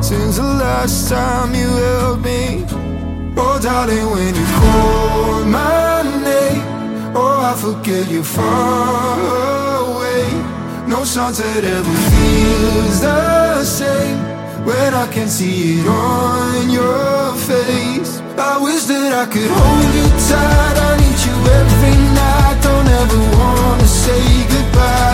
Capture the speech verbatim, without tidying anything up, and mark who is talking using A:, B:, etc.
A: since the last time you held me. Oh darling, when you call my name, oh I forget you're far away. No sunset ever feels the same when I can see it on your face. I wish that I could hold you tight, I need you every night. Don't ever wanna say goodbye.